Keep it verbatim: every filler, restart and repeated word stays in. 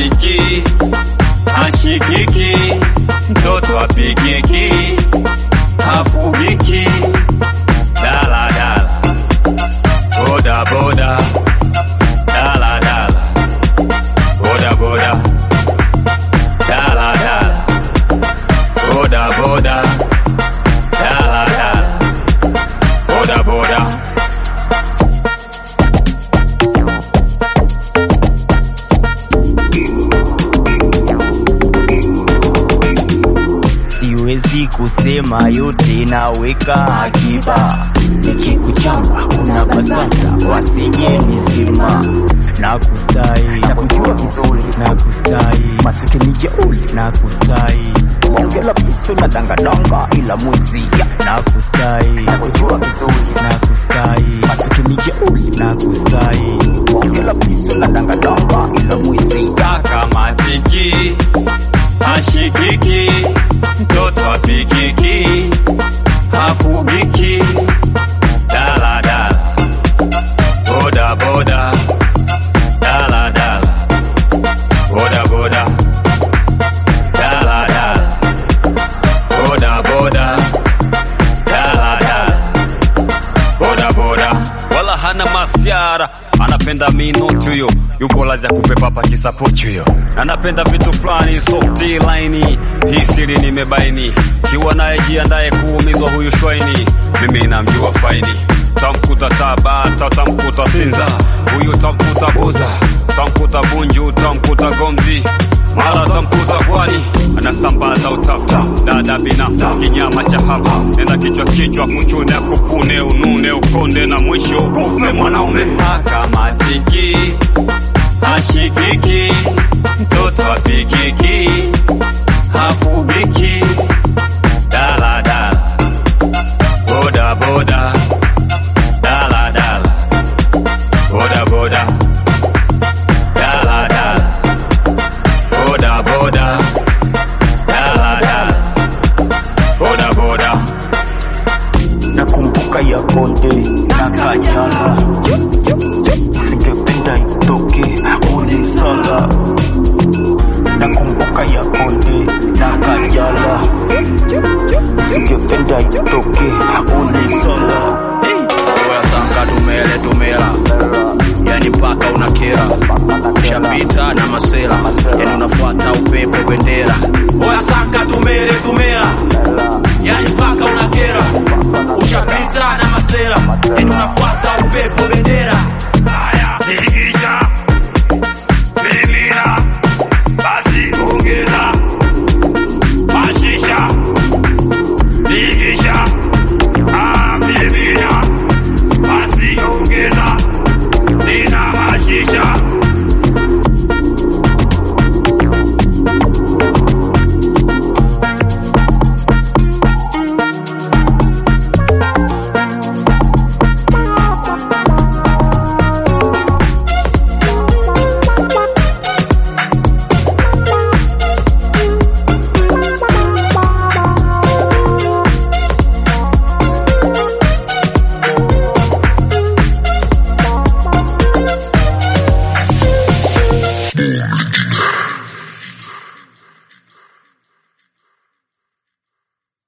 hashiki, hashikiki, mtoto apigiki, hafugiki. Dala dala, boda boda, dala dala, boda boda, dala dala, boda boda, dala dala, boda boda. Siwezi kusema yote naweka akiba, nikikuchamba unabazanga wasinye nizima. Nakustai, nakujua vizuri, nakustai, masikini jeuli, nakustai, ongela piso na dangadanga ila mwizi. Nakustai, nakujua vizuri, nakustai, masikini jeuli, nakustai, ongela piso na dangadanga ila mwizi. Kaka matiki, hashikiki, mtoto apigiki, hafugiki. Dala dala, boda boda, dala dala, boda boda, dala dala, boda boda, dala dala, boda boda. Wala hana masiara, anapenda minoti huyo, yupo lazi ya kupepa pa kisapochi huyo. Anapenda vitu flani softi line, hii siri nimebaini. Kiwa naye jiandaye kuumizwa huyu shwaini, mimi namjua faini. Tamkuta Tabata, tamkuta Sinza, huyu tamkuta Buza, tamkuta Bunju, tamkuta Gomzi, mara tamkuta Pwani. Anasambaza utafta, dada bina, kinyama cha hapa, nenda kichwa kichwa, kuchune kupune, unune ukonde na mwisho ukufe mwanaume. Haka matiki, hashikiki, mtoto apigiki, hafugiki. Dala dala, boda boda, dala dala, boda boda.